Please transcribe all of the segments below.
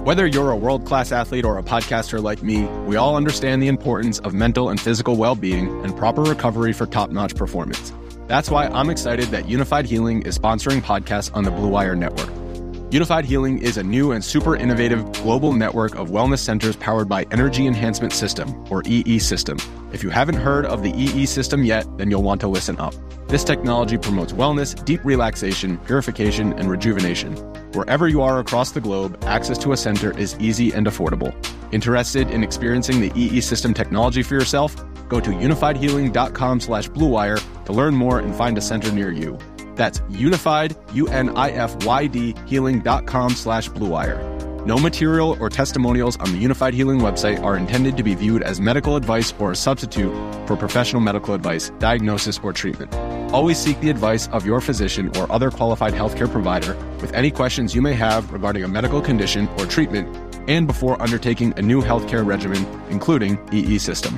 Whether you're a world-class athlete or a podcaster like me, we all understand the importance of mental and physical well-being and proper recovery for top-notch performance. That's why I'm excited that Unified Healing is sponsoring podcasts on the Blue Wire Network. Unified Healing is a new and super innovative global network of wellness centers powered by Energy Enhancement System, or EE System. If you haven't heard of the EE System yet, then you'll want to listen up. This technology promotes wellness, deep relaxation, purification, and rejuvenation. Wherever you are across the globe, access to a center is easy and affordable. Interested in experiencing the EE System technology for yourself? Go to unifiedhealing.com/bluewire to learn more and find a center near you. That's unified, UNIFYD, healing.com/bluewire. No material or testimonials on the Unified Healing website are intended to be viewed as medical advice or a substitute for professional medical advice, diagnosis, or treatment. Always seek the advice of your physician or other qualified healthcare provider with any questions you may have regarding a medical condition or treatment and before undertaking a new healthcare regimen, including EE System.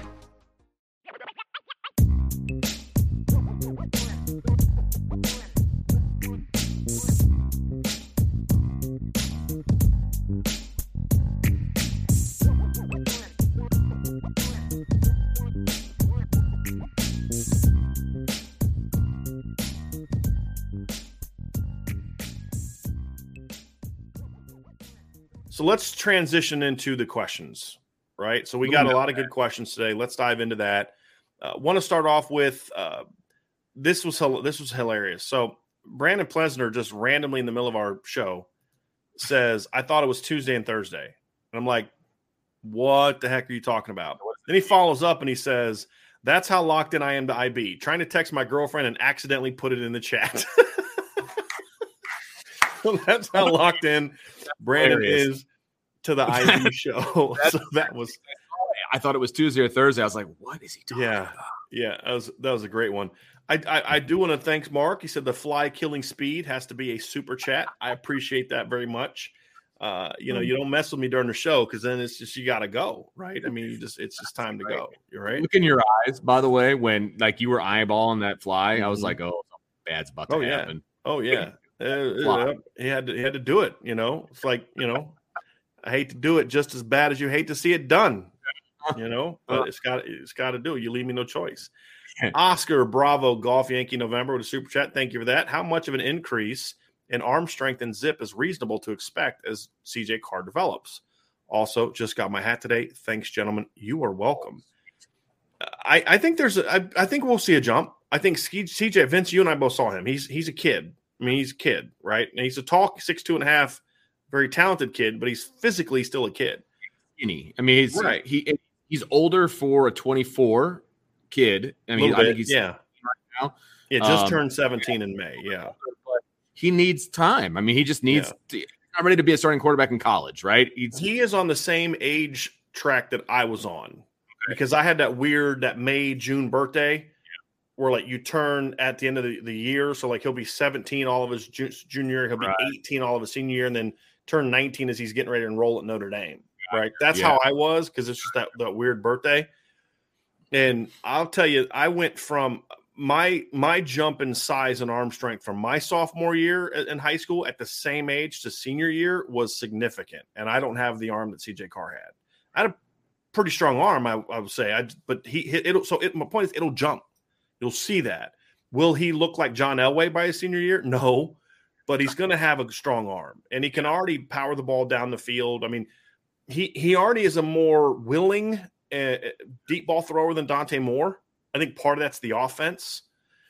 So let's transition into the questions, right? So we got a lot of good questions today. Let's dive into that. Want to start off with this was hilarious. So Brandon Plesner just randomly in the middle of our show says, "I thought it was Tuesday and Thursday," and I'm like, "What the heck are you talking about?" Then he follows up and he says, "That's how locked in I am to IB. Trying to text my girlfriend and accidentally put it in the chat." That's how locked in Brandon is to the IB show. So that was. I thought it was Tuesday or Thursday. I was like, "What is he talking about?" Yeah, that was a great one. I do want to thank Mark. He said the fly killing speed has to be a super chat. I appreciate that very much. You don't mess with me during the show because then it's just you got to go, right? I mean, it's just time to go. You're right. Look in your eyes, by the way, when like you were eyeballing that fly, I was like, "Oh, something bad's about to happen." Oh yeah. He had to do it. It's like I hate to do it just as bad as you hate to see it done. But it's got to do it. You leave me no choice. Oscar Bravo Golf Yankee November with a super chat. Thank you for that. How much of an increase in arm strength and zip is reasonable to expect as CJ Carr develops? Also, just got my hat today. Thanks, gentlemen. You are welcome. I think I think we'll see a jump. I think CJ Vince, you and I both saw him. He's a kid. I mean, he's a kid, right? And he's a tall 6'2.5", very talented kid, but he's physically still a kid. I mean, he's older for a 24 kid. I mean, I think he's right now. Yeah, just turned 17 in May. Yeah, but he needs time. I mean, he just needs. He's not ready to be a starting quarterback in college, right? He is on the same age track that I was on because I had that May-June birthday. Where like you turn at the end of the year. So like he'll be 17 all of his junior year. He'll be 18 all of his senior year and then turn 19 as he's getting ready to enroll at Notre Dame. Right. That's how I was because it's just that weird birthday. And I'll tell you, I went from my jump in size and arm strength from my sophomore year in high school at the same age to senior year was significant. And I don't have the arm that CJ Carr had. I had a pretty strong arm, I would say. But my point is it'll jump. You'll see that. Will he look like John Elway by his senior year? No, but he's going to have a strong arm, and he can already power the ball down the field. I mean, he already is a more willing deep ball thrower than Dante Moore. I think part of that's the offense,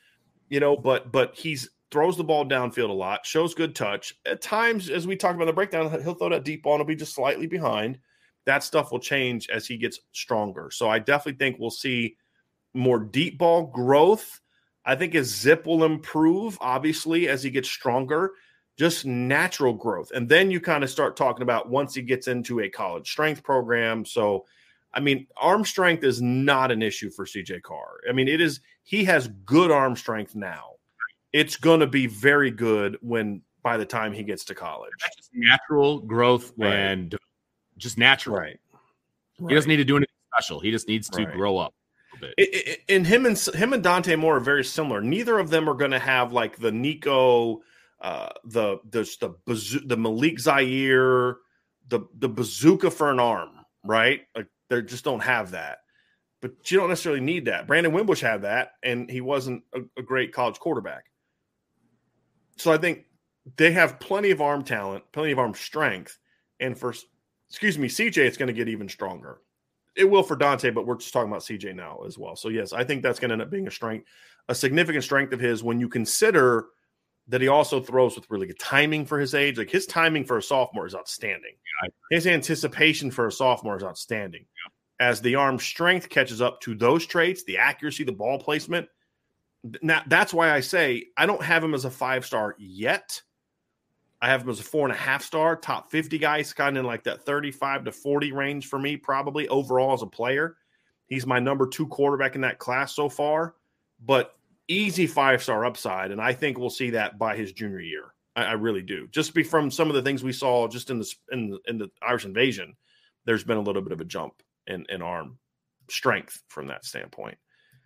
but he's throws the ball downfield a lot, shows good touch. At times, as we talked about in the breakdown, he'll throw that deep ball and it'll be just slightly behind. That stuff will change as he gets stronger. So I definitely think we'll see more deep ball growth. I think his zip will improve, obviously, as he gets stronger, just natural growth. And then you kind of start talking about once he gets into a college strength program. So, I mean, arm strength is not an issue for CJ Carr. I mean, he has good arm strength now. It's going to be very good by the time he gets to college. That's just natural growth and just natural. Right. He doesn't need to do anything special. He just needs to grow up. And him and Dante Moore are very similar. Neither of them are going to have like the Nico, the Malik Zaire, the bazooka for an arm, right? Like they just don't have that. But you don't necessarily need that. Brandon Wimbush had that, and he wasn't a great college quarterback. So I think they have plenty of arm talent, plenty of arm strength. And for, CJ, it's going to get even stronger. It will for Dante, but we're just talking about CJ now as well. So, yes, I think that's going to end up being a significant strength of his when you consider that he also throws with really good timing for his age. Like his timing for a sophomore is outstanding. His anticipation for a sophomore is outstanding. As the arm strength catches up to those traits, the accuracy, the ball placement, now that's why I say I don't have him as a 5-star yet. I have him as a 4.5-star, top 50 guy. He's kind of in like that 35 to 40 range for me, probably overall as a player. He's my number 2 quarterback in that class so far, but easy 5-star upside. And I think we'll see that by his junior year. I really do. Just from some of the things we saw just in the Irish invasion, there's been a little bit of a jump in arm strength from that standpoint.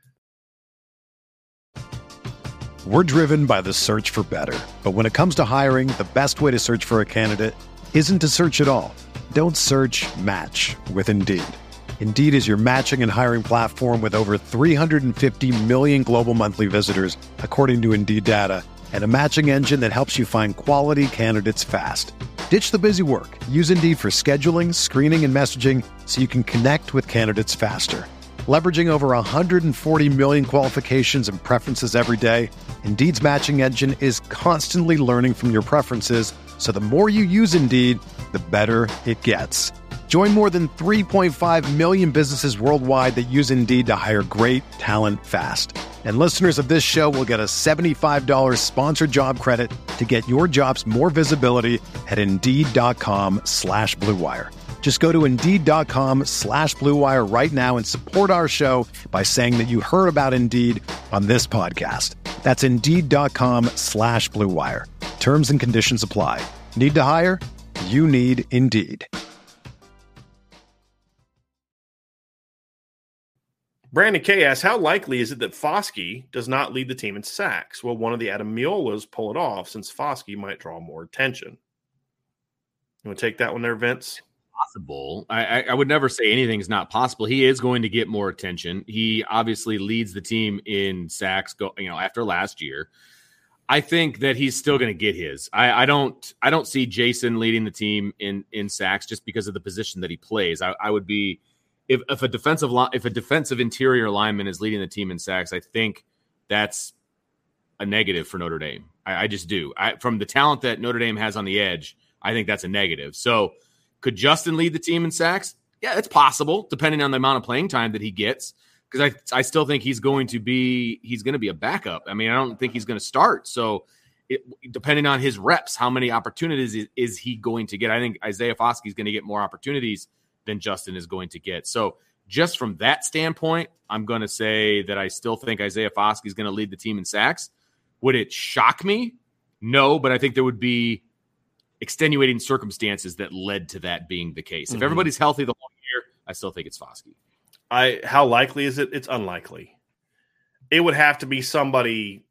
We're driven by the search for better. But when it comes to hiring, the best way to search for a candidate isn't to search at all. Don't search, match with Indeed. Indeed is your matching and hiring platform with over 350 million global monthly visitors, according to Indeed data, and a matching engine that helps you find quality candidates fast. Ditch the busy work. Use Indeed for scheduling, screening, and messaging so you can connect with candidates faster. Leveraging over 140 million qualifications and preferences every day, Indeed's matching engine is constantly learning from your preferences, so the more you use Indeed, the better it gets. Join more than 3.5 million businesses worldwide that use Indeed to hire great talent fast. And listeners of this show will get a $75 sponsored job credit to get your jobs more visibility at Indeed.com/Blue Wire. Just go to Indeed.com/Blue Wire right now and support our show by saying that you heard about Indeed on this podcast. That's Indeed.com/Blue Wire. Terms and conditions apply. Need to hire? You need Indeed. Brandon K asks, how likely is it that Foskey does not lead the team in sacks? Will one of the Adamiolas pull it off since Foskey might draw more attention? You want to take that one there, Vince? Possible. I would never say anything's not possible. He is going to get more attention. He obviously leads the team in sacks, after last year. I think that he's still going to get his. I don't see Jason leading the team in sacks just because of the position that he plays. I would be if a defensive interior lineman is leading the team in sacks, I think that's a negative for Notre Dame. I just do. From the talent that Notre Dame has on the edge, I think that's a negative. So could Justin lead the team in sacks? Yeah, it's possible, depending on the amount of playing time that he gets. Because I still think he's going to be a backup. I mean, I don't think he's going to start. So depending on his reps, how many opportunities is he going to get? I think Isaiah Foskey is going to get more opportunities than Justin is going to get. So just from that standpoint, I'm going to say that I still think Isaiah Foskey is going to lead the team in sacks. Would it shock me? No, but I think there would be extenuating circumstances that led to that being the case. If everybody's healthy the whole year, I still think it's Foskey. How likely is it? It's unlikely. It would have to be somebody.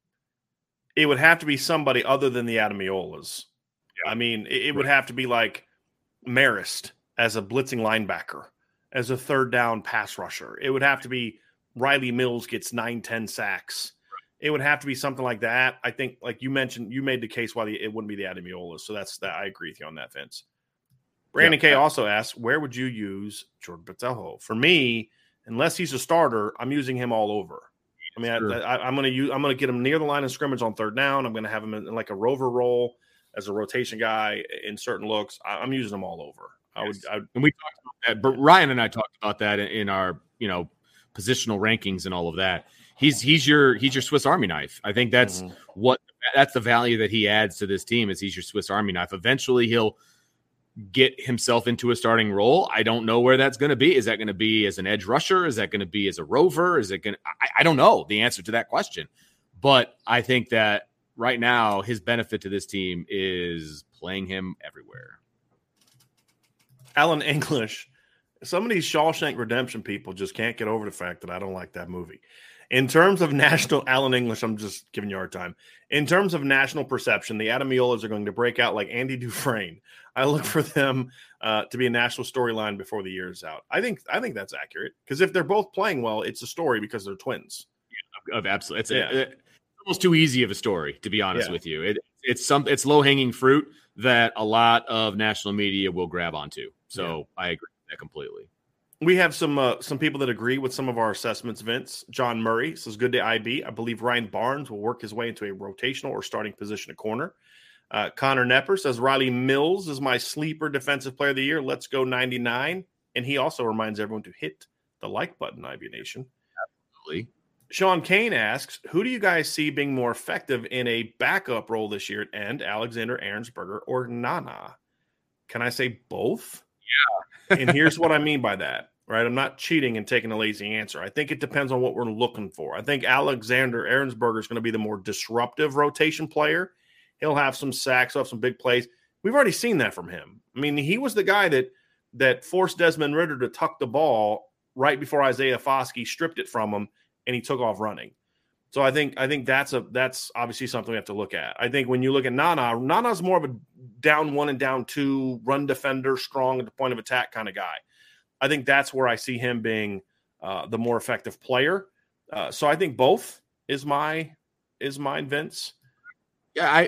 It would have to be somebody other than the Adamiolas. Yeah. I mean, it would have to be like Marist as a blitzing linebacker, as a third down pass rusher. It would have to be Riley Mills gets 9-10 sacks. Right. It would have to be something like that. I think, like you mentioned, you made the case why it wouldn't be the Adamiolas. So that's that. I agree with you on that, Vince. Brandon K also asks, where would you use Jordan Botelho? For me, unless he's a starter, I'm using him all over. I mean, sure. I'm going to get him near the line of scrimmage on third down. I'm going to have him in like a rover role as a rotation guy in certain looks. I'm using him all over. Yes. And we talked about that, but Ryan and I talked about that in our positional rankings and all of that. He's your Swiss Army knife. I think that's that's the value that he adds to this team. Is he's your Swiss Army knife. Eventually, he'll get himself into a starting role. I don't know where that's going to be. Is that going to be as an edge rusher? Is that going to be as a rover? Is it going to, I don't know the answer to that question, but I think that right now his benefit to this team is playing him everywhere. Alan English Some of these Shawshank Redemption people just can't get over the fact that I don't like that movie. In terms of national, Alan English, I'm just giving you a hard time. In terms of national perception, the Adamiolas are going to break out like Andy Dufresne. I look for them to be a national storyline before the year is out. I think that's accurate because if they're both playing well, it's a story because they're twins. Yeah, absolutely. It's almost too easy of a story, to be honest with you. It's low hanging fruit that a lot of national media will grab onto. So I agree with that completely. We have some people that agree with some of our assessments, Vince. John Murray says, good day, IB. I believe Ryan Barnes will work his way into a rotational or starting position at corner. Connor Nepper says, Riley Mills is my sleeper defensive player of the year. Let's go 99. And he also reminds everyone to hit the like button, IB Nation. Absolutely. Sean Kane asks, who do you guys see being more effective in a backup role this year at end, Alexander Ahrensberger or Nana? Can I say both? Yeah. And here's what I mean by that. Right, I'm not cheating and taking a lazy answer. I think it depends on what we're looking for. I think Alexander Ahrensberger is going to be the more disruptive rotation player. He'll have some sacks, he'll have some big plays. We've already seen that from him. I mean, he was the guy that forced Desmond Ridder to tuck the ball right before Isaiah Foskey stripped it from him, and he took off running. So I think that's obviously something we have to look at. I think when you look at Nana's more of a down one and down two, run defender, strong at the point of attack kind of guy. I think that's where I see him being the more effective player. So I think both is mine, Vince. Yeah,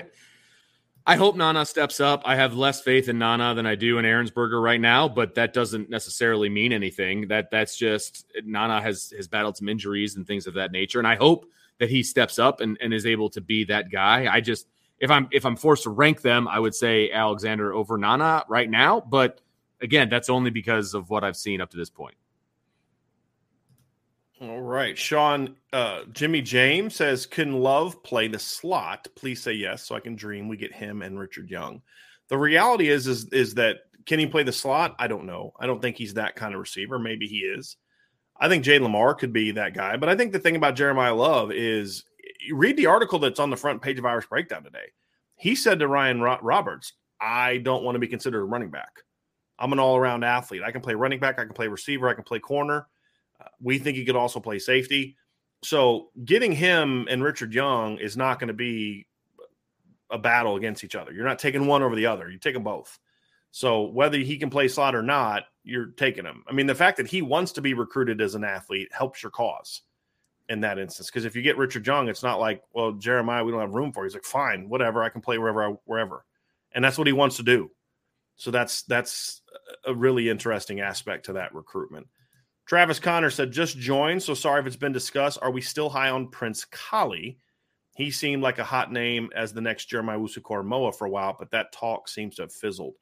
I hope Nana steps up. I have less faith in Nana than I do in Ahrensberger right now, but that doesn't necessarily mean anything. That's just Nana has battled some injuries and things of that nature, and I hope that he steps up and is able to be that guy. I just if I'm forced to rank them, I would say Alexander over Nana right now, but again, that's only because of what I've seen up to this point. All right. Sean, Jimmy James says, can Love play the slot? Please say yes so I can dream we get him and Richard Young. The reality is that can he play the slot? I don't know. I don't think he's that kind of receiver. Maybe he is. I think Jay Lamar could be that guy. But I think the thing about Jeremiah Love is you read the article that's on the front page of Irish Breakdown today. He said to Ryan Roberts, I don't want to be considered a running back. I'm an all-around athlete. I can play running back. I can play receiver. I can play corner. We think he could also play safety. So getting him and Richard Young is not going to be a battle against each other. You're not taking one over the other. You take them both. So whether he can play slot or not, you're taking him. I mean, the fact that he wants to be recruited as an athlete helps your cause in that instance. Because if you get Richard Young, it's not like, well, Jeremiah, we don't have room for. He's like, fine, whatever. I can play wherever. And that's what he wants to do. So that's a really interesting aspect to that recruitment. Travis Connor said, just joined, so sorry if it's been discussed. Are we still high on Prince Kollie? He seemed like a hot name as the next Jeremiah Owusu-Koramoah for a while, but that talk seems to have fizzled.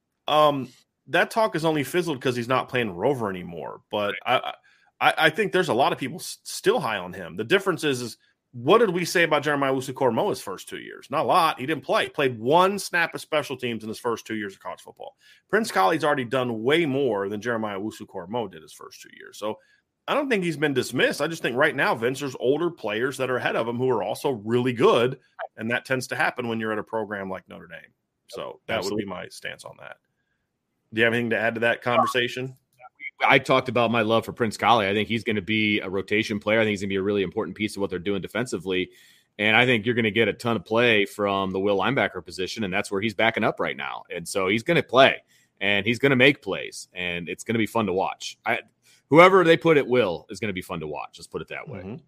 That talk has only fizzled because he's not playing Rover anymore. But I think there's a lot of people still high on him. The difference is what did we say about Jeremiah Owusu-Koramoah's first 2 years? Not a lot. He didn't play. He played one snap of special teams in his first 2 years of college football. Prince Collie's already done way more than Jeremiah Owusu-Koramoah did his first 2 years. So I don't think he's been dismissed. I just think right now, Vince, there's older players that are ahead of him who are also really good, and that tends to happen when you're at a program like Notre Dame. So that would be my stance on that. Do you have anything to add to that conversation? I talked about my love for Prince Kollie. I think he's going to be a rotation player. I think he's going to be a really important piece of what they're doing defensively. And I think you're going to get a ton of play from the will linebacker position, and that's where he's backing up right now. And so he's going to play, and he's going to make plays, and it's going to be fun to watch. Whoever they put at will is going to be fun to watch. Let's put it that way. Mm-hmm.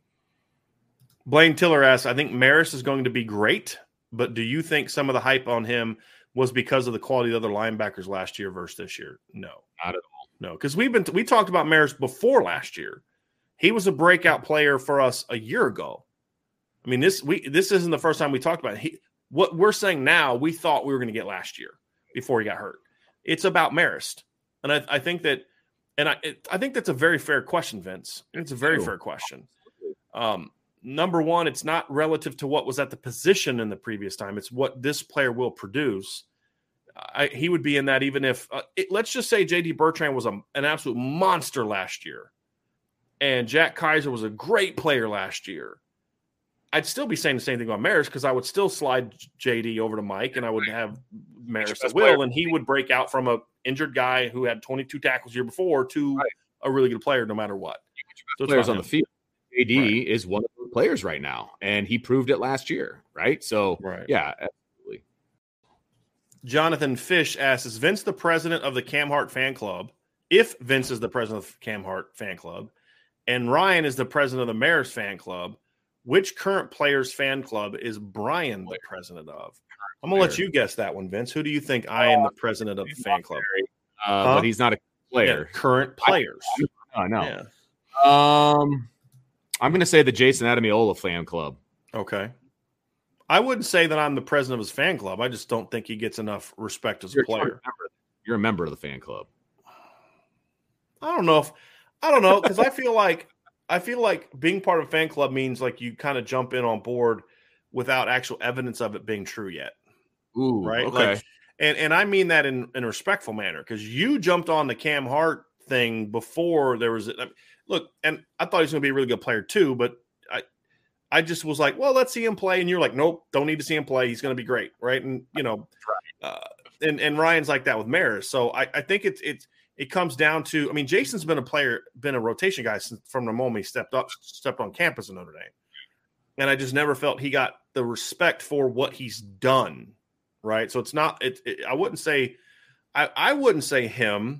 Blaine Tiller asks, I think Maris is going to be great, but do you think some of the hype on him was because of the quality of the other linebackers last year versus this year? No. Not at all. No, because we talked about Maris before last year. He was a breakout player for us a year ago. I mean, this isn't the first time we talked about it. What we're saying now, we thought we were going to get last year before he got hurt. It's about Marist, and I think that, and I think that's a very fair question, Vince. It's a very fair question. Number one, it's not relative to what was at the position in the previous time. It's what this player will produce. He would be in that even if let's just say J.D. Bertrand was an absolute monster last year and Jack Kaiser was a great player last year. I'd still be saying the same thing about Maris because I would still slide J.D. over to Mike and I would have Maris at will, and he would break out from a injured guy who had 22 tackles year before to a really good player no matter what. So players on the field. AD is one of those players right now, and he proved it last year, right? So, yeah, absolutely. Jonathan Fish asks, is Vince the president of the Cam Hart fan club? If Vince is the president of the Cam Hart fan club, and Ryan is the president of the Mariners fan club, which current players fan club is Brian the president of? I'm going to let you guess that one, Vince. Who do you think I am the president of the fan club? But he's not a player. Yeah, current players. I know. Yeah. I'm going to say the Jason Adamiola fan club. Okay. I wouldn't say that I'm the president of his fan club. I just don't think he gets enough respect as a player. You're a member of the fan club. I don't know because I feel like being part of a fan club means like you kind of jump in on board without actual evidence of it being true yet. Ooh, right. Okay. Like, and I mean that in a respectful manner because you jumped on the Cam Hart thing before there was look, and I thought he was going to be a really good player too, but I just was like, well, let's see him play, and you're like, nope, don't need to see him play. He's going to be great, right? And and Ryan's like that with Maris. So I think it comes down to, I mean, Jason's been a rotation guy from the moment he stepped on campus in Notre Dame, and I just never felt he got the respect for what he's done, right? So it's not I wouldn't say him.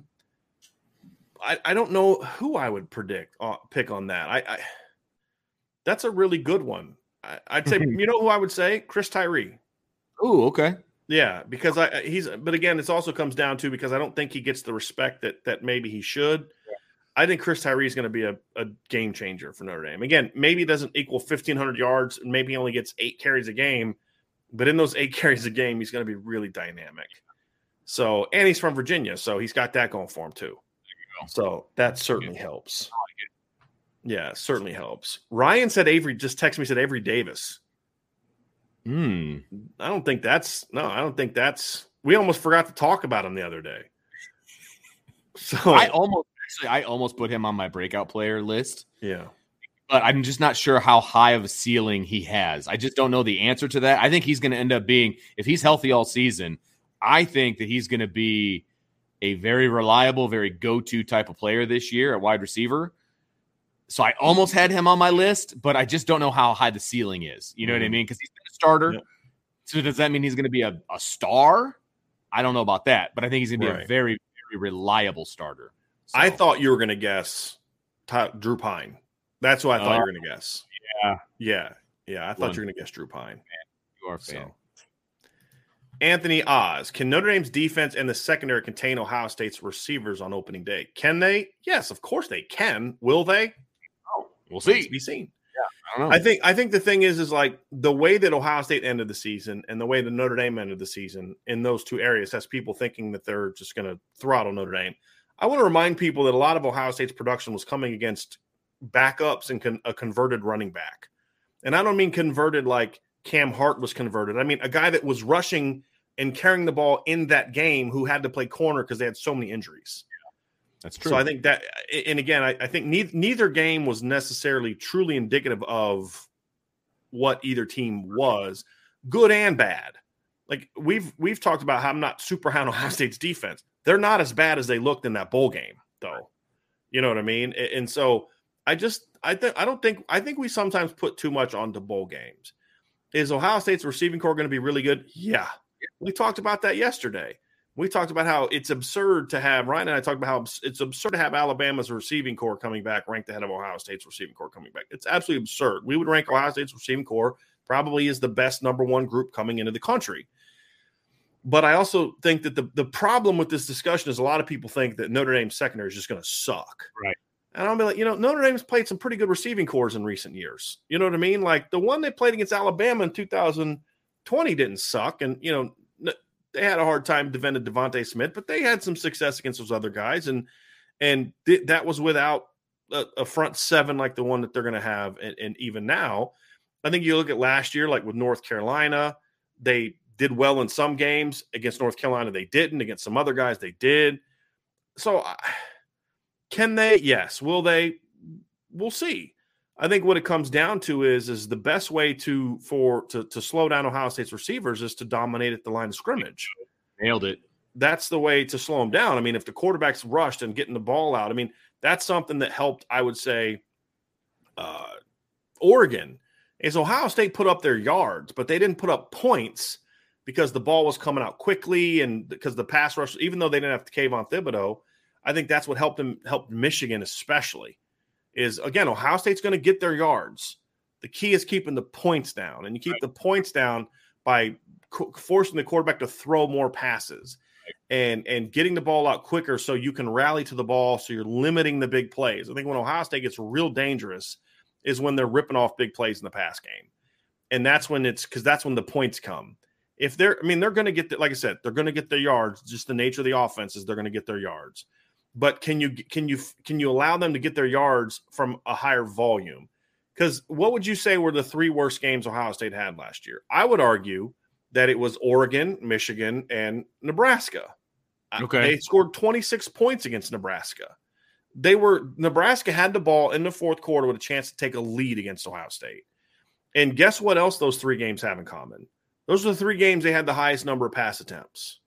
I don't know who I would pick on that. That's a really good one. I'd say, you know who I would say? Chris Tyree. Oh, okay. Yeah, because but again, it also comes down to because I don't think he gets the respect that maybe he should. Yeah. I think Chris Tyree is going to be a game changer for Notre Dame. Again, maybe it doesn't equal 1,500 yards, and maybe he only gets 8 carries a game, but in those 8 carries a game, he's going to be really dynamic. So, and he's from Virginia, so he's got that going for him too. So that certainly helps. Yeah, certainly helps. Ryan said just texted me, said Avery Davis. I don't think that's we almost forgot to talk about him the other day. So I almost put him on my breakout player list. Yeah. But I'm just not sure how high of a ceiling he has. I just don't know the answer to that. I think he's going to end up being, if he's healthy all season, I think that he's going to be a very reliable, very go-to type of player this year at wide receiver. So I almost had him on my list, but I just don't know how high the ceiling is. You know what I mean? Because he's been a starter. Yep. So does that mean he's going to be a star? I don't know about that, but I think he's going to be a very, very reliable starter. So. I thought you were going to guess Drew Pine. That's what I thought you were going to guess. Yeah. I thought you were going to guess Drew Pine. Man, you are a fan. So. Anthony Oz, can Notre Dame's defense and the secondary contain Ohio State's receivers on opening day? Can they? Yes, of course they can. Will they? Oh, we'll see. To be seen. Yeah, I don't know. I think the thing is like the way that Ohio State ended the season and the way that Notre Dame ended the season in those two areas has people thinking that they're just going to throttle Notre Dame. I want to remind people that a lot of Ohio State's production was coming against backups and a converted running back. And I don't mean converted like Cam Hart was converted. I mean, a guy that was rushing and carrying the ball in that game who had to play corner because they had so many injuries. Yeah, that's true. So I think that, and again, I think neither game was necessarily truly indicative of what either team was, good and bad. Like we've talked about how I'm not super high on Ohio State's defense. They're not as bad as they looked in that bowl game, though. You know what I mean? And so I think we sometimes put too much onto bowl games. Is Ohio State's receiving core going to be really good? Yeah. We talked about that yesterday. We talked about how it's absurd to have, Ryan and I talked about how it's absurd to have Alabama's receiving core coming back ranked ahead of Ohio State's receiving core coming back. It's absolutely absurd. We would rank Ohio State's receiving core probably as the best number one group coming into the country. But I also think that the problem with this discussion is a lot of people think that Notre Dame's secondary is just going to suck. Right. And I'll be like, Notre Dame's played some pretty good receiving cores in recent years. You know what I mean? Like the one they played against Alabama in 2020 didn't suck. And, they had a hard time defending Devontae Smith, but they had some success against those other guys. And that was without a front seven like the one that they're going to have. And even now, I think you look at last year, like with North Carolina, they did well in some games. Against North Carolina, they didn't. Against some other guys, they did. So can they? Yes. Will they? We'll see. I think what it comes down to is the best way to slow down Ohio State's receivers is to dominate at the line of scrimmage. Nailed it. that's the way to slow them down. I mean, if the quarterback's rushed and getting the ball out, I mean, that's something that helped, I would say, Oregon. Is Ohio State put up their yards, but they didn't put up points because the ball was coming out quickly and because the pass rush, even though they didn't have to cave on Thibodeau, I think that's what helped Michigan especially. Is, again, Ohio State's going to get their yards. The key is keeping the points down, and you keep the points down by forcing the quarterback to throw more passes and getting the ball out quicker so you can rally to the ball, so you're limiting the big plays. I think when Ohio State gets real dangerous is when they're ripping off big plays in the pass game. And that's when that's when the points come. If they're going to get, like I said, they're going to get their yards. Just the nature of the offense is they're going to get their yards. But can you allow them to get their yards from a higher volume? Because what would you say were the 3 worst games Ohio State had last year? I would argue that it was Oregon, Michigan, and Nebraska. Okay. They scored 26 points against Nebraska. Nebraska had the ball in the fourth quarter with a chance to take a lead against Ohio State. And guess what else those 3 games have in common? Those are the 3 games they had the highest number of pass attempts.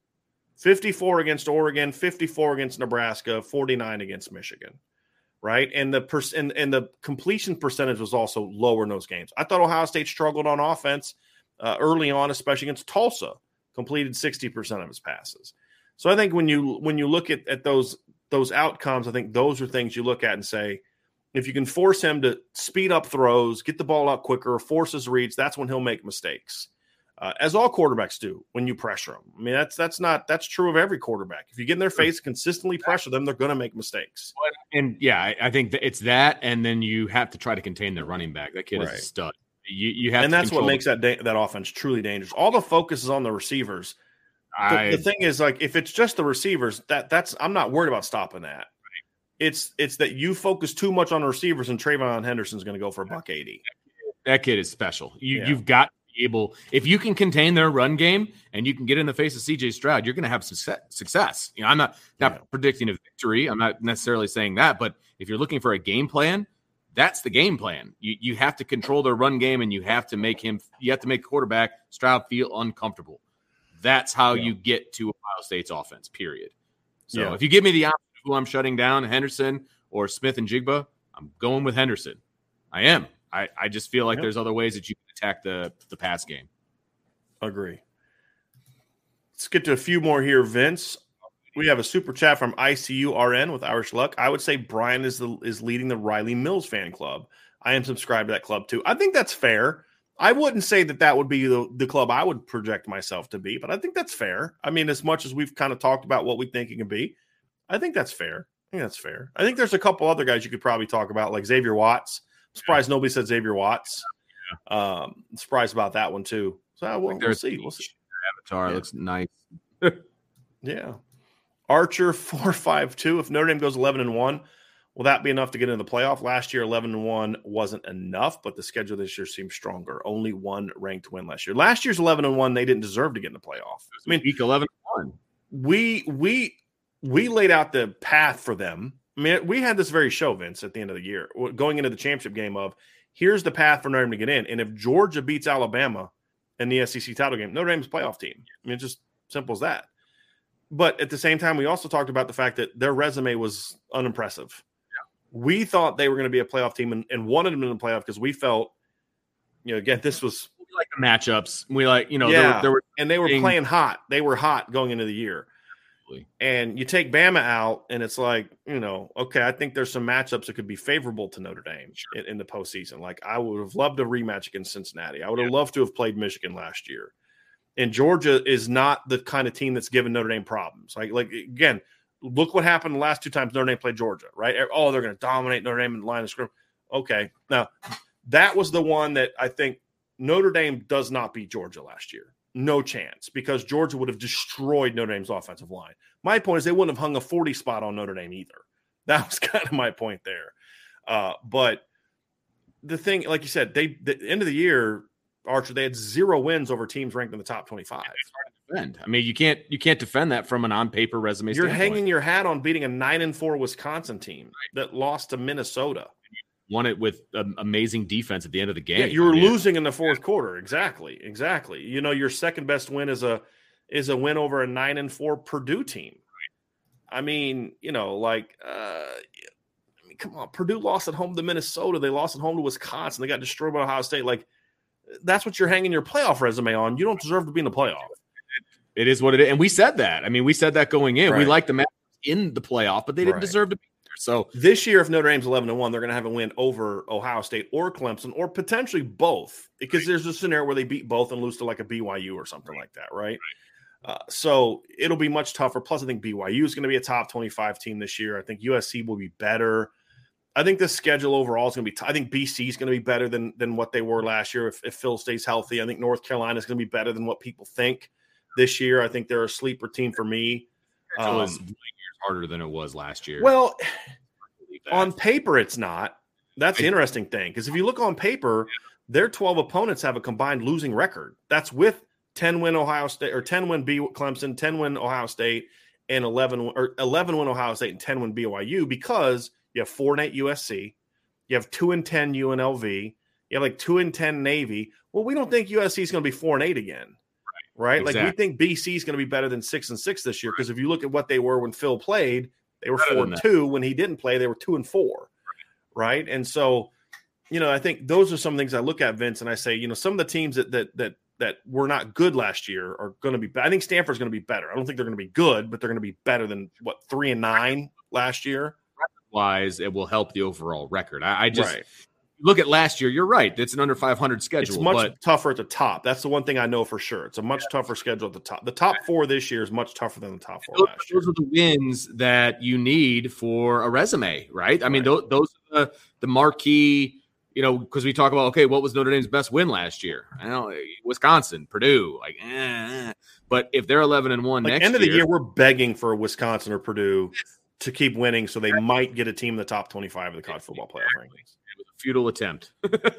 54 against Oregon, 54 against Nebraska, 49 against Michigan. Right? And the completion percentage was also lower in those games. I thought Ohio State struggled on offense early on, especially against Tulsa, completed 60% of his passes. So I think when you look at those outcomes, I think those are things you look at and say, if you can force him to speed up throws, get the ball out quicker, force his reads, that's when he'll make mistakes. As all quarterbacks do when you pressure them. I mean, that's true of every quarterback. If you get in their face, consistently pressure them, they're going to make mistakes. And yeah, I think it's that, and then you have to try to contain their running back. That kid is a stud. You have, and that's what makes that offense truly dangerous. All the focus is on the receivers. The thing is, like, if it's just the receivers, that's I'm not worried about stopping that. It's that you focus too much on the receivers, and Trayvon Henderson's going to go for $180. That kid is special. You've got to be able, if you can contain their run game and you can get in the face of CJ Stroud, you're going to have success. You know, I'm not predicting a victory. I'm not necessarily saying that, but if you're looking for a game plan, that's the game plan. You have to control their run game, and you have to make quarterback Stroud feel uncomfortable. That's how you get to Ohio State's offense, period. So if you give me the option of who I'm shutting down, Henderson or Smith and Jigba, I'm going with Henderson. I am. I just feel like there's other ways that you can attack the pass game. Agree. Let's get to a few more here, Vince. We have a super chat from ICURN with Irish Luck. I would say Brian is leading the Riley Mills fan club. I am subscribed to that club too. I think that's fair. I wouldn't say that would be the club I would project myself to be, but I think that's fair. I mean, as much as we've kind of talked about what we think it can be, I think that's fair. I think there's a couple other guys you could probably talk about, like Xavier Watts. I'm surprised nobody said Xavier Watts. I'm surprised about that one too. So we'll see. Avatar looks nice. Yeah. Archer 452. If Notre Dame goes 11-1, will that be enough to get into the playoff? Last year, 11-1 wasn't enough, but the schedule this year seems stronger. Only one ranked win last year. Last year's 11-1, they didn't deserve to get in the playoff. I mean, week 11-1. We laid out the path for them. I mean, we had this very show, Vince, at the end of the year, going into the championship game of, here's the path for Notre Dame to get in. And if Georgia beats Alabama in the SEC title game, Notre Dame's a playoff team. I mean, it's just simple as that. But at the same time, we also talked about the fact that their resume was unimpressive. Yeah. We thought they were going to be a playoff team and wanted them in the playoff because we felt, again, this was we like the matchups. We like, they were playing hot. They were hot going into the year. And you take Bama out, and it's like, okay, I think there's some matchups that could be favorable to Notre Dame in the postseason. Like, I would have loved a rematch against Cincinnati. I would have loved to have played Michigan last year. And Georgia is not the kind of team that's given Notre Dame problems. Like again, look what happened the last 2 times Notre Dame played Georgia, right? Oh, they're going to dominate Notre Dame in the line of scrimmage. Okay. Now, that was the one that I think Notre Dame does not beat Georgia last year. No chance, because Georgia would have destroyed Notre Dame's offensive line. My point is they wouldn't have hung a 40 spot on Notre Dame either. That was kind of my point there. But the thing, like you said, the end of the year, Archer, they had 0 wins over teams ranked in the top 25. It's hard to defend. I mean, you can't defend that from an on-paper resume You're standpoint. hanging your hat on beating a 9-4 Wisconsin team that lost to Minnesota. Won it with amazing defense at the end of the game. Yeah, you were losing in the fourth quarter. Exactly. Your second best win is a is a win over a 9-4 Purdue team. I mean, come on. Purdue lost at home to Minnesota. They lost at home to Wisconsin. They got destroyed by Ohio State. Like, that's what you're hanging your playoff resume on. You don't deserve to be in the playoff. It is what it is. And we said that. I mean, we said that going in. Right. We like the match in the playoff, but they didn't deserve to be there. So this year, if Notre Dame's 11-1, they're going to have a win over Ohio State or Clemson or potentially both, because there's a scenario where they beat both and lose to like a BYU or something like that, right? So it'll be much tougher. Plus, I think BYU is going to be a top 25 team this year. I think USC will be better. I think the schedule overall is going to be I think BC is going to be better than what they were last year if Phil stays healthy. I think North Carolina is going to be better than what people think this year. I think they're a sleeper team for me. It was years harder than it was last year. Well, on paper, it's not. That's the interesting thing, because if you look on paper, their 12 opponents have a combined losing record. That's with 10-win Ohio State or 10-win Clemson, 10-win Ohio State, and 11-win Ohio State and 10-win BYU, because you have 4-8 USC, you have 2-10 UNLV, you have like 2-10 Navy. Well, we don't think USC is going to be 4-8 again, right? Exactly. Like, we think BC is going to be better than 6-6 this year, because if you look at what they were when Phil played, they were 4-2. When he didn't play, they were 2-4, right? And so, I think those are some things I look at, Vince, and I say, some of the teams that were not good last year are going to be bad. I think Stanford's going to be better. I don't think they're going to be good, but they're going to be better than 3-9 last year. Wise, it will help the overall record. I just look at last year. You're right. It's an under 500 schedule. It's much tougher at the top. That's the one thing I know for sure. It's a much tougher schedule at the top. The top 4 this year is much tougher than the top 4 last year. Those are the wins that you need for a resume, right? I mean, those are the marquee, because we talk about, okay, what was Notre Dame's best win last year? I know, Wisconsin, Purdue, but if they're 11-1 next end of the year, we're begging for Wisconsin or Purdue to keep winning, so they might get a team in the top 25 of the college football playoff rankings. It was a futile attempt.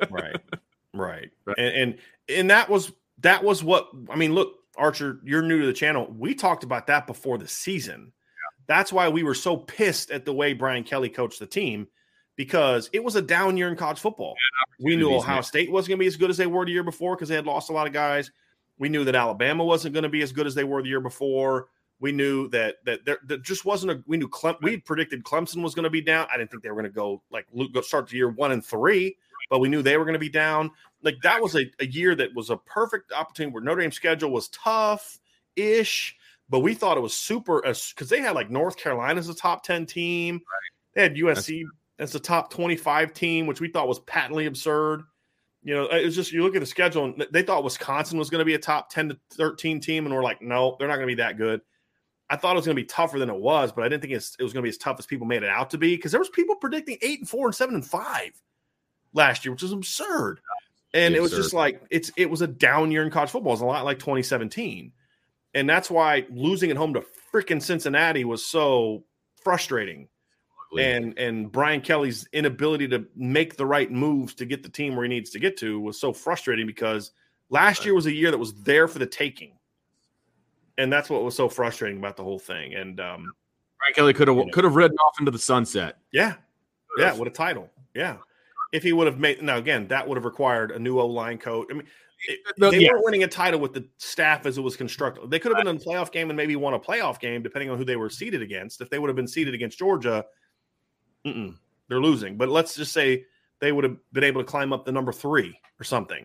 Right. And that was what, I mean, look, Archer, you're new to the channel. We talked about that before the season. That's why we were so pissed at the way Brian Kelly coached the team, because it was a down year in college football. We knew Ohio State wasn't going to be as good as they were the year before because they had lost a lot of guys. We knew that Alabama wasn't going to be as good as they were the year before. We knew that there just wasn't we predicted Clemson was going to be down. I didn't think they were going to go start the year 1-3, but we knew they were going to be down. Like, that was a year that was a perfect opportunity where Notre Dame's schedule was tough-ish, but we thought it was super, because they had like North Carolina as a top 10 team. Right. They had USC as a top 25 team, which we thought was patently absurd. It was just, you look at the schedule and they thought Wisconsin was going to be a top 10 to 13 team, and we're like, no, they're not going to be that good. I thought it was going to be tougher than it was, but I didn't think it was going to be as tough as people made it out to be, because there was people predicting 8-4 and 7-5 last year, which is absurd. And it was just like, it was a down year in college football. It was a lot like 2017. And that's why losing at home to freaking Cincinnati was so frustrating. And Brian Kelly's inability to make the right moves to get the team where he needs to get to was so frustrating, because last year was a year that was there for the taking. And that's what was so frustrating about the whole thing. And Brian Kelly could have ridden off into the sunset. Yeah. Yeah, with a title. Yeah. If he would have made – now, again, that would have required a new O-line coach. I mean, they weren't winning a title with the staff as it was constructed. They could have been in a playoff game and maybe won a playoff game, depending on who they were seeded against. If they would have been seeded against Georgia, they're losing. But let's just say they would have been able to climb up to number 3 or something.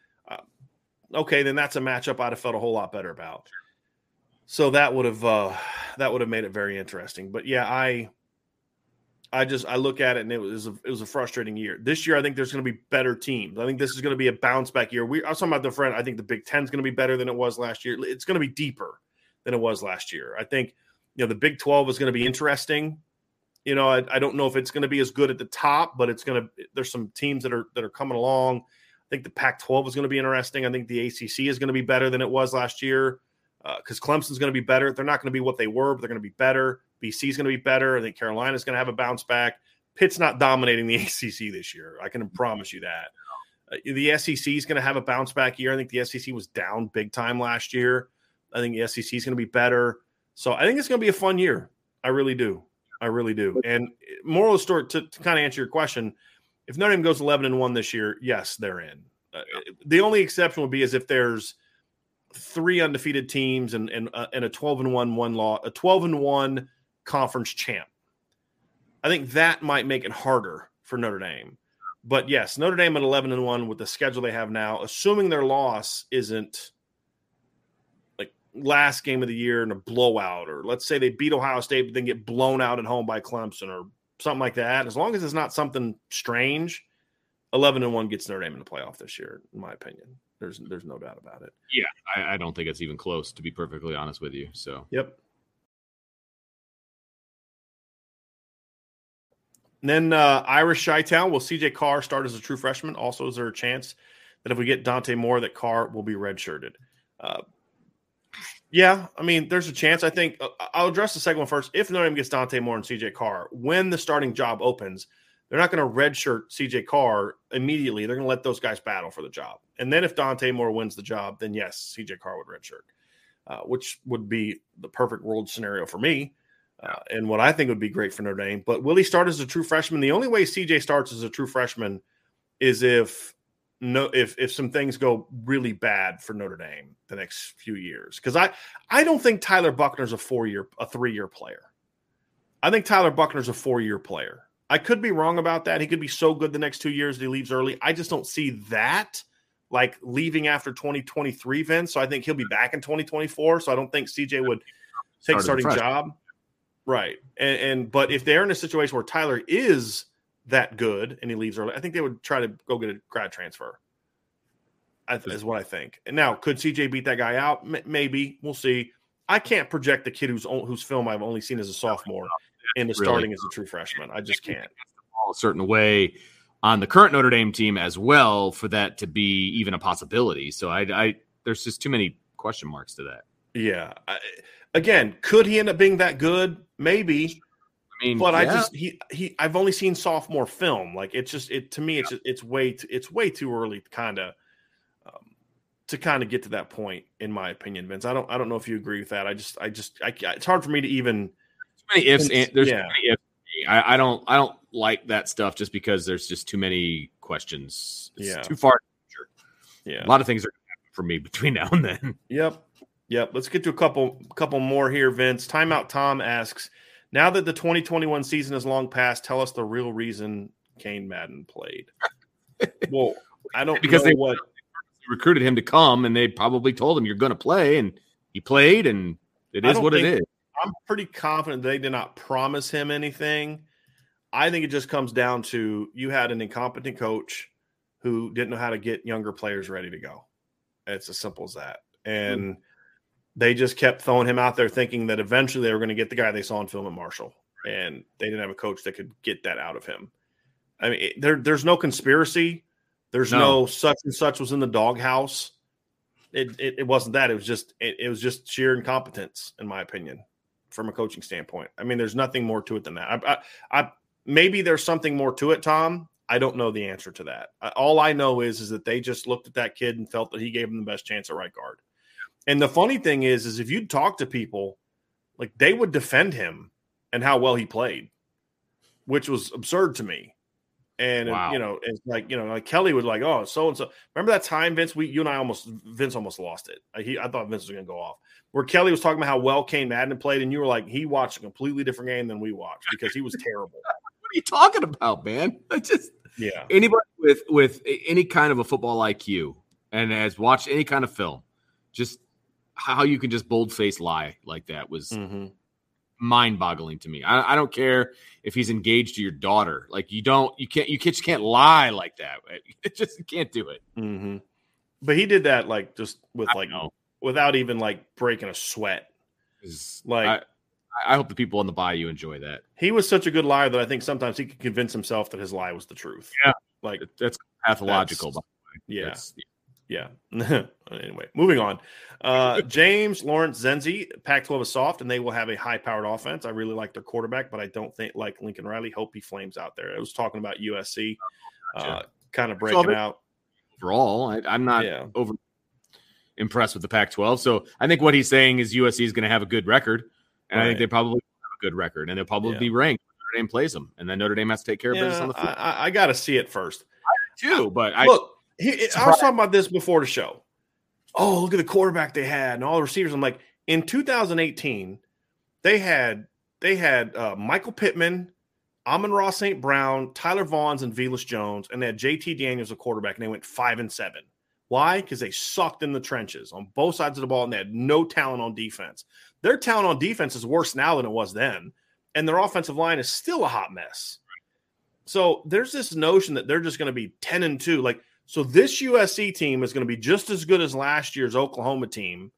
Okay, then that's a matchup I'd have felt a whole lot better about. So that would have made it very interesting. But yeah, I look at it and it was a frustrating year. This year, I think there's going to be better teams. I think this is going to be a bounce back year. I was talking about I think the Big Ten is going to be better than it was last year. It's going to be deeper than it was last year. I think, the Big 12 is going to be interesting. I don't know if it's going to be as good at the top, but there's some teams that are coming along. I think the Pac-12 is going to be interesting. I think the ACC is going to be better than it was last year. Because Clemson's going to be better. They're not going to be what they were, but they're going to be better. BC's going to be better. I think Carolina's going to have a bounce back. Pitt's not dominating the ACC this year. I can promise you that. The SEC is going to have a bounce back year. I think the SEC was down big time last year. I think the SEC is going to be better. So I think it's going to be a fun year. I really do. And moral of the story, to kind of answer your question, if Notre Dame goes 11-1 this year, yes, they're in. The only exception would be is if there's 3 undefeated teams and a 12-1 a 12-1 conference champ. I think that might make it harder for Notre Dame. But yes, Notre Dame at 11-1 with the schedule they have now, assuming their loss isn't like last game of the year in a blowout, or let's say they beat Ohio State but then get blown out at home by Clemson or something like that. As long as it's not something strange, 11-1 gets Notre Dame in the playoff this year, in my opinion. There's no doubt about it. Yeah, I don't think it's even close, to be perfectly honest with you. So yep. And then Irish Chi-Town, will CJ Carr start as a true freshman? Also, is there a chance that if we get Dante Moore that Carr will be redshirted? Yeah, I mean, there's a chance. I think I'll address the second one first. If Notre Dame gets Dante Moore and CJ Carr, when the starting job opens, they're not going to redshirt CJ Carr immediately. They're going to let those guys battle for the job. And then if Dante Moore wins the job, then yes, CJ Carr would redshirt, which would be the perfect world scenario for me. And what I think would be great for Notre Dame. But will he start as a true freshman? The only way CJ starts as a true freshman is if some things go really bad for Notre Dame the next few years. Because I don't think Tyler Buchner's a 3-year player. I think Tyler Buchner's a 4-year player. I could be wrong about that. He could be so good the next 2 years that he leaves early. I just don't see that like leaving after 2023, Vince. So I think he'll be back in 2024. So I don't think CJ would take a starting job. Right. But if they're in a situation where Tyler is that good and he leaves early, I think they would try to go get a grad transfer. Is what I think. And now, could CJ beat that guy out? Maybe. We'll see. I can't project the kid whose film I've only seen as a sophomore into starting as a true freshman. I just can't. A certain way on the current Notre Dame team as well for that to be even a possibility. So there's just too many question marks to that. Yeah. Again, could he end up being that good? Maybe. I mean, but yeah. I've only seen sophomore film. Like to me, it's way too early to kind of get to that point, in my opinion, Vince. I don't know if you agree with that. It's hard for me to even. Too many ifs. There's too many ifs. I don't like that stuff just because there's just too many questions. It's too far in the future. Yeah. A lot of things are going to happen for me between now and then. Yep. Let's get to a couple more here, Vince. Timeout Tom asks, now that the 2021 season is long past, tell us the real reason Kane Madden played. Well, I don't because know they recruited him to come, and they probably told him you're going to play, and he played, and it is what it is. I'm pretty confident they did not promise him anything. I think it just comes down to you had an incompetent coach who didn't know how to get younger players ready to go. It's as simple as that. And they just kept throwing him out there thinking that eventually they were going to get the guy they saw in film at Marshall. And they didn't have a coach that could get that out of him. I mean, there's no conspiracy. There's no such and such was in the doghouse. It wasn't that. It was just sheer incompetence, in my opinion, from a coaching standpoint. I mean, there's nothing more to it than that. Maybe there's something more to it, Tom. I don't know the answer to that. All I know is that they just looked at that kid and felt that he gave them the best chance at right guard. And the funny thing is if you talk to people, like they would defend him and how well he played, which was absurd to me. And wow. It's like Kelly would like, oh, so and so. Remember that time, Vince? Vince almost lost it. I thought Vince was going to go off. Where Kelly was talking about how well Kane Madden played, and you were like, he watched a completely different game than we watched because he was terrible. What are you talking about, man? Anybody with any kind of a football IQ and has watched any kind of film, just how you can just bold-faced lie like that was mind-boggling to me. I don't care if he's engaged to your daughter. Like you can't lie like that. You can't do it. Mm-hmm. But he did that like just with without even like breaking a sweat. Like I hope the people on the bayou enjoy that. He was such a good liar that I think sometimes he could convince himself that his lie was the truth. Yeah, like that's pathological. By the way. Yeah. Anyway, moving on. James Lawrence Zenzi, Pac-12 is soft, and they will have a high-powered offense. I really like their quarterback, but I don't think like Lincoln Riley. Hope he flames out there. I was talking about USC, kind of breaking out. Overall, I'm not over impressed with the Pac-12. So I think what he's saying is USC is going to have a good record, and I think they probably have a good record, and they'll probably be ranked when Notre Dame plays them, and then Notre Dame has to take care of business on the field. I got to see it first. I do too, but look. I was talking about this before the show. oh, look at the quarterback they had and all the receivers. I'm like, in 2018, they had Michael Pittman, Amon-Ra St. Brown, Tyler Vaughns, and Velus Jones, and they had JT Daniels a quarterback, and they went 5-7. Why? Because they sucked in the trenches on both sides of the ball, and they had no talent on defense. Their talent on defense is worse now than it was then, and their offensive line is still a hot mess. So there's this notion that they're just going to be 10-2. Like, so this USC team is going to be just as good as last year's Oklahoma team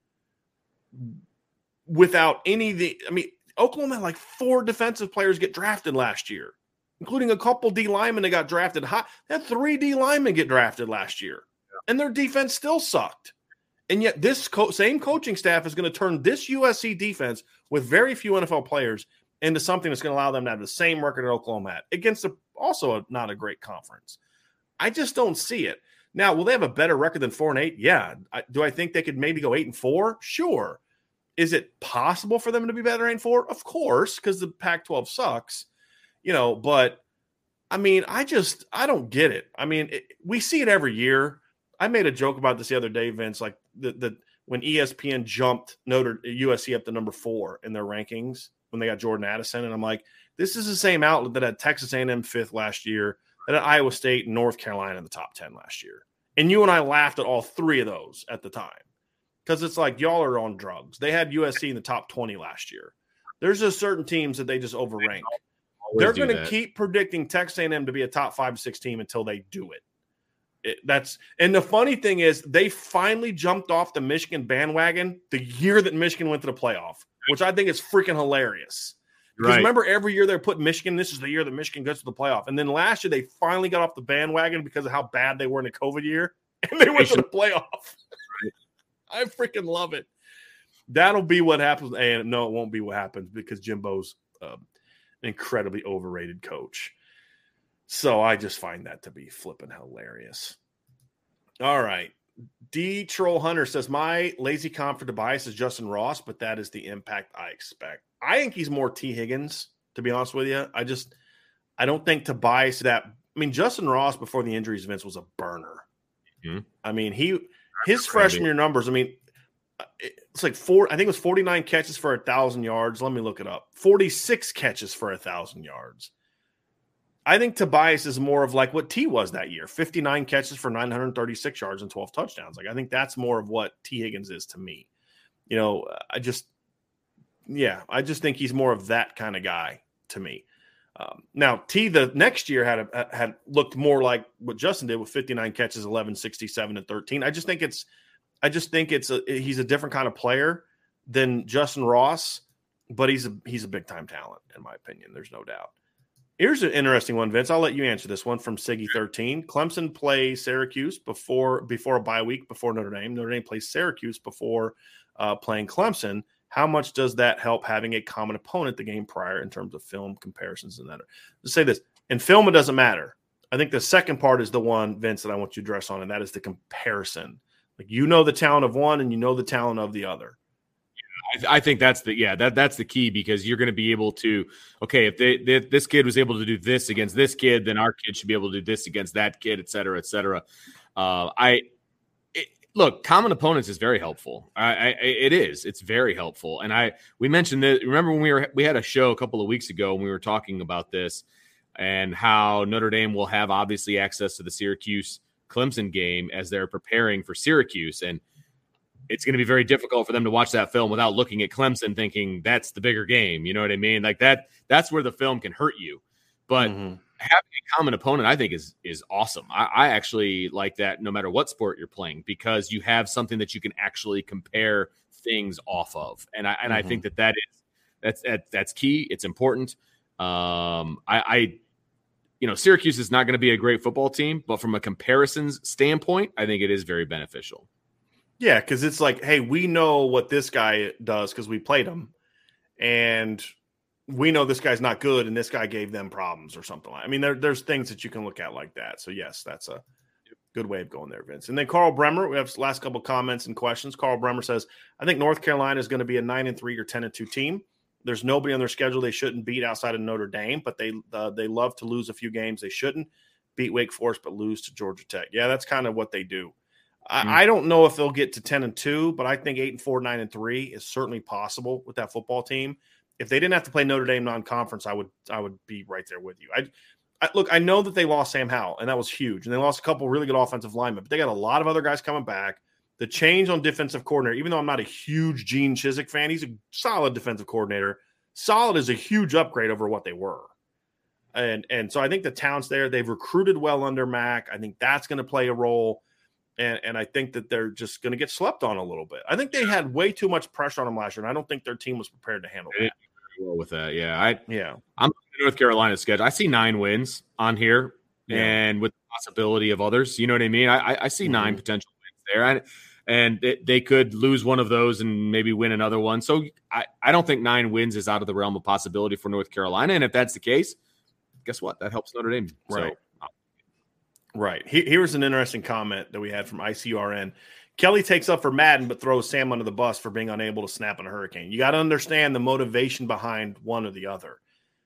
without any of the – I mean, Oklahoma had like 4 defensive players get drafted last year, including a couple D linemen that got drafted high. They had 3 D linemen get drafted last year, and their defense still sucked. And yet this same coaching staff is going to turn this USC defense with very few NFL players into something that's going to allow them to have the same record that Oklahoma had against not a great conference. I just don't see it. Now, will they have a better record than 4-8? Yeah. Do I think they could maybe go 8-4? Sure. Is it possible for them to be better 8-4? Of course, because the Pac-12 sucks, but I mean, I don't get it. I mean, we see it every year. I made a joke about this the other day, Vince, like when ESPN jumped USC up to number 4 in their rankings when they got Jordan Addison. And I'm like, this is the same outlet that had Texas A&M 5th last year, that had Iowa State and North Carolina in the top 10 last year. And you and I laughed at all 3 of those at the time because it's like y'all are on drugs. They had USC in the top 20 last year. There's just certain teams that they just overrank. They're going to keep predicting Texas A&M to be a top 5-6 team until they do it. And the funny thing is they finally jumped off the Michigan bandwagon the year that Michigan went to the playoff, which I think is freaking hilarious. Because remember, every year they're putting Michigan, this is the year that Michigan goes to the playoff. And then last year they finally got off the bandwagon because of how bad they were in the COVID year, and they went to the playoff. I freaking love it. That'll be what happens. And no, it won't be what happens because Jimbo's an incredibly overrated coach. So I just find that to be flipping hilarious. All right. D. Troll Hunter says, my lazy comp for Tobias is Justin Ross, but that is the impact I expect. I think he's more T. Higgins, to be honest with you. I don't think Tobias Justin Ross before the injuries, Vince, was a burner. Mm-hmm. I mean, his freshman year numbers, it's like I think it was 49 catches for 1,000 yards. Let me look it up. 46 catches for 1,000 yards. I think Tobias is more of like what T was that year, 59 catches for 936 yards and 12 touchdowns. Like, I think that's more of what T. Higgins is to me. I just think he's more of that kind of guy to me. Now, T the next year had looked more like what Justin did with 59 catches, 11, 67, and 13. I just think he's a different kind of player than Justin Ross, but he's a big time talent in my opinion. There's no doubt. Here's an interesting one, Vince. I'll let you answer this one from Siggy13. Clemson plays Syracuse before a bye week before Notre Dame. Notre Dame plays Syracuse before playing Clemson. How much does that help having a common opponent the game prior in terms of film comparisons and that? Let's say this. In film, it doesn't matter. I think the second part is the one, Vince, that I want you to address on, and that is the comparison. Like, the talent of one and the talent of the other. I think that's the key, because you're going to be able to, okay, if this kid was able to do this against this kid, then our kid should be able to do this against that kid, et cetera, et cetera. Look, common opponents is very helpful. It is. It's very helpful. And we mentioned that. Remember when we had a show a couple of weeks ago and we were talking about this and how Notre Dame will have obviously access to the Syracuse Clemson game as they're preparing for Syracuse, and it's going to be very difficult for them to watch that film without looking at Clemson thinking that's the bigger game. You know what I mean? Like that's where the film can hurt you. But having a common opponent, I think, is awesome. I actually like that no matter what sport you're playing, because you have something that you can actually compare things off of. And I think that's key. It's important. Syracuse is not going to be a great football team, but from a comparisons standpoint, I think it is very beneficial. Yeah, because it's like, hey, we know what this guy does because we played him, and we know this guy's not good, and this guy gave them problems or something. There's things that you can look at like that. So, yes, that's a good way of going there, Vince. And then Carl Bremer, we have last couple comments and questions. Carl Bremer says, I think North Carolina is going to be a 9-3 or 10-2 team. There's nobody on their schedule they shouldn't beat outside of Notre Dame, but they love to lose a few games they shouldn't. Beat Wake Forest, but lose to Georgia Tech. Yeah, that's kind of what they do. I don't know if they'll get to 10-2, but I think 8-4, 9-3 is certainly possible with that football team. If they didn't have to play Notre Dame non-conference, I would be right there with you. Look, I know that they lost Sam Howell, and that was huge, and they lost a couple really good offensive linemen, but they got a lot of other guys coming back. The change on defensive coordinator, even though I'm not a huge Gene Chizik fan, he's a solid defensive coordinator. Solid is a huge upgrade over what they were. And so I think the talent's there. They've recruited well under Mac. I think that's going to play a role. And I think that they're just going to get slept on a little bit. I think they had way too much pressure on them last year, and I don't think their team was prepared to handle that. Well with that, yeah. I'm North Carolina's schedule. I see 9 wins on here, and with the possibility of others. You know what I mean? I see 9 potential wins there, and they could lose one of those and maybe win another one. So I don't think 9 wins is out of the realm of possibility for North Carolina. And if that's the case, guess what? That helps Notre Dame. Right. Right. Here's an interesting comment that we had from ICRN. Kelly takes up for Madden, but throws Sam under the bus for being unable to snap in a hurricane. You got to understand the motivation behind one or the other.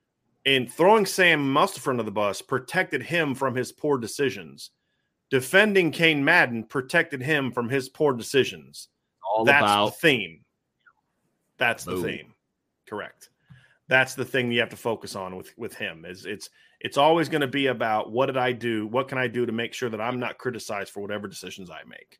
In throwing Sam Mustipher under the bus protected him from his poor decisions. Defending Kane Madden protected him from his poor decisions. That's the theme. That's the theme. Correct. That's the thing you have to focus on with him. It's always going to be about what did I do? What can I do to make sure that I'm not criticized for whatever decisions I make?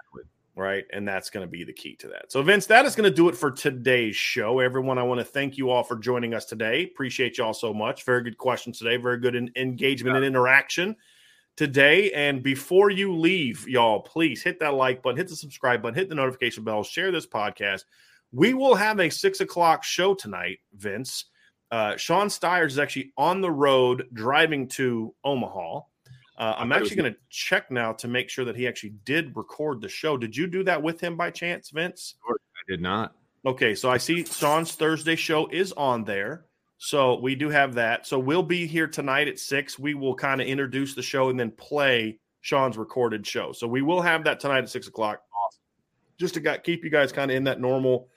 Right. And that's going to be the key to that. So, Vince, that is going to do it for today's show. Everyone, I want to thank you all for joining us today. Appreciate you all so much. Very good questions today. Very good engagement and interaction today. And before you leave, y'all, please hit that like button, hit the subscribe button, hit the notification bell, share this podcast. We will have a 6 o'clock show tonight, Vince. Sean Stiers is actually on the road driving to Omaha. I'm actually going to check now to make sure that he actually did record the show. Did you do that with him by chance, Vince? I did not. Okay, so I see Sean's Thursday show is on there. So we do have that. So we'll be here tonight at 6. We will kind of introduce the show and then play Sean's recorded show. So we will have that tonight at 6 o'clock. Awesome. Just to keep you guys kind of in that normal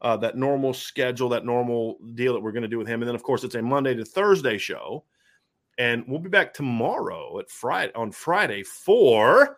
schedule, that normal deal that we're going to do with him. And then, of course, it's a Monday to Thursday show. And we'll be back tomorrow on Friday for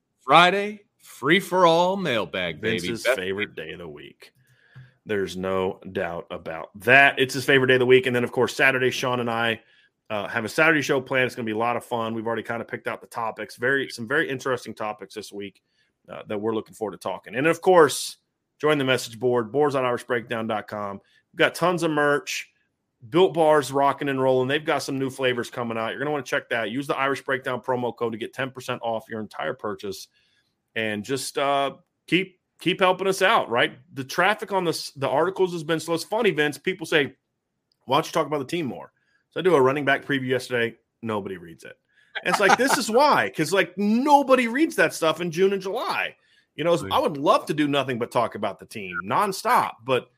Friday free-for-all mailbag, baby. Vince's favorite day of the week. There's no doubt about that. It's his favorite day of the week. And then, of course, Saturday, Sean and I have a Saturday show planned. It's going to be a lot of fun. We've already kind of picked out the topics. Some very interesting topics this week that we're looking forward to talking. And, of course, join the message board, boards.irishbreakdown.com. We've got tons of merch. Built Bar's rocking and rolling. They've got some new flavors coming out. You're going to want to check that. Use the Irish Breakdown promo code to get 10% off your entire purchase. And just keep helping us out, right? The traffic on the articles has been slow. It's funny, Vince. People say, why don't you talk about the team more? So I do a running back preview yesterday. Nobody reads it. And it's like, this is why. Because, nobody reads that stuff in June and July. I would love to do nothing but talk about the team nonstop. But,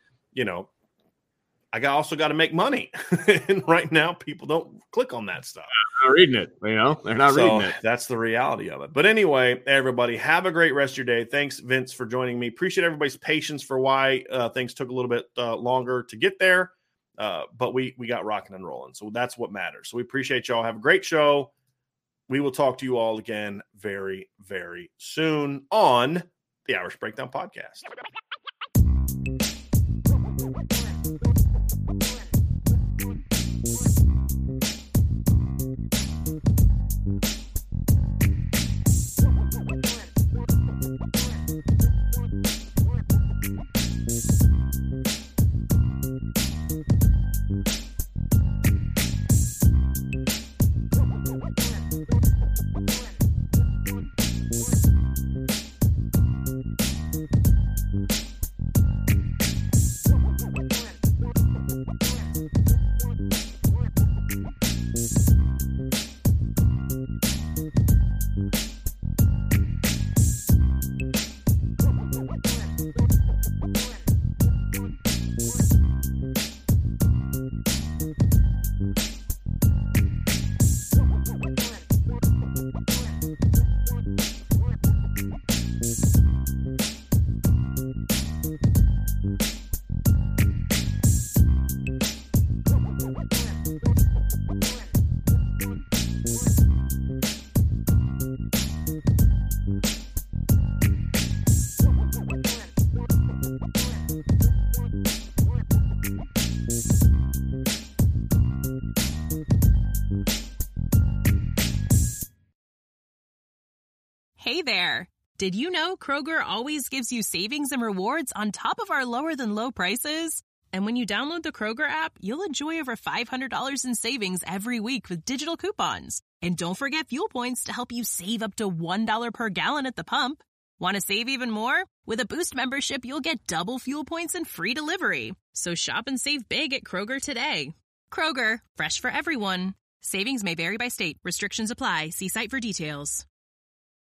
I also got to make money. And right now, people don't click on that stuff. They're not reading it. They're not reading it. That's the reality of it. But anyway, everybody, have a great rest of your day. Thanks, Vince, for joining me. Appreciate everybody's patience for why things took a little bit longer to get there. But we got rocking and rolling. So that's what matters. So we appreciate y'all. Have a great show. We will talk to you all again very, very soon on the Irish Breakdown Podcast. Hey there! Did you know Kroger always gives you savings and rewards on top of our lower-than-low prices? And when you download the Kroger app, you'll enjoy over $500 in savings every week with digital coupons. And don't forget fuel points to help you save up to $1 per gallon at the pump. Want to save even more? With a Boost membership, you'll get double fuel points and free delivery. So shop and save big at Kroger today. Kroger, fresh for everyone. Savings may vary by state. Restrictions apply. See site for details.